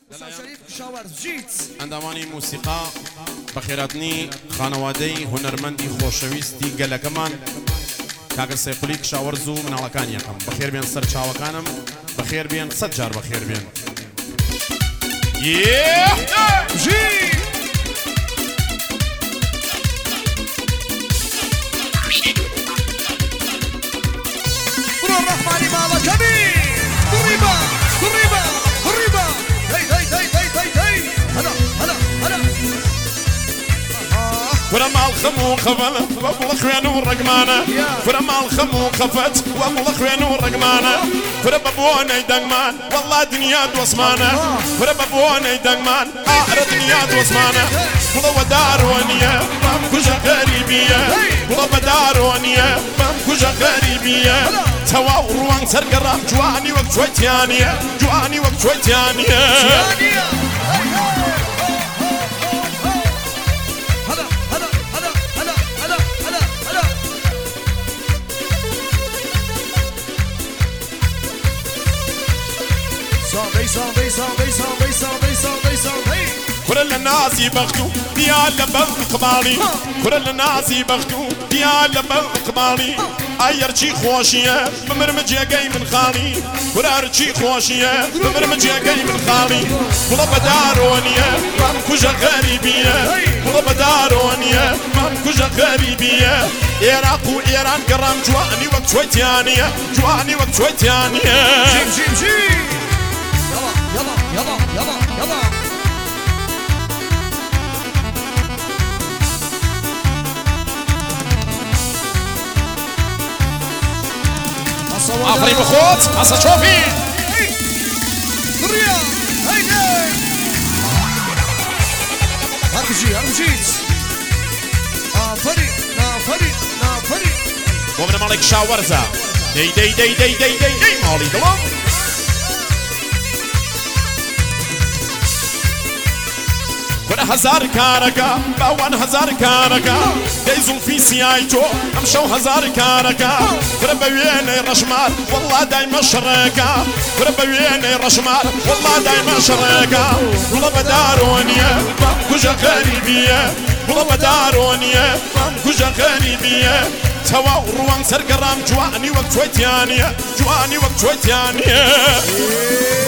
ئەندامانی موسیقا بەخێراتنی خانەوادەی هونەرمەندی خۆشەویستی گەلەکەمان کاگە سەیفولی کشاوەرز و مناڵەکانی یەکەم بەخێر بێن سەر چاوەکانم بەخێر بێن 100 جار بەخێر بێن الرحمن مالا كبير قريبا قريبا قريبا هي هي هي هي هي هي هلا هلا هلا فرما الخمو خفت والله خوين ورقمانه فرما الخمو خفت والله خوين ورقمانه فرما بوني دنگمان والله دنيا دوسمانه فرما بوني دنگمان آخر دنيا دوسمانه والله ودارونيه مام كوجا غريبيه والله بدارونيه مام كوجا غريبيه توا وروان سرقرام جواني وقت شويتيانيه جواني وقت شويتيانيه كل الناس يبغتوا ديال بالقبالي كل الناس يبغتوا ديال بالقبالي ايرشي خوشيه بمرمجي جاي من خالي ورارشي خوشيه بمرمجي جاي من خالي والله بدارونيه مامكوجا غريبيه والله بدارونيه مامكوجا غريبيه عراق وايران قرام جواني وقت شويتيانيه جواني وقت شويتيانيه جيم جيم جيم يلا يلا يلا يلا آفرین بخوت اصلا شوفی دریا هیده هرمجید آفرین آفرین آفرین ومن مالك شاورزا دي دي دي دي دي دي دي مالي دلو كنا هزار كاركا باوان هزار كاركا دايزو في سيايتو امشو هزار كاركا كنا بويني رشمال والله دايما شركا كنا بويني رشمال والله دايما شركا والله بدارونيا كوجا غريبية والله بدارونيا كوجا غريبية توا وروان سرقرام جواني وقت شويتيانية جواني وقت شويتيانية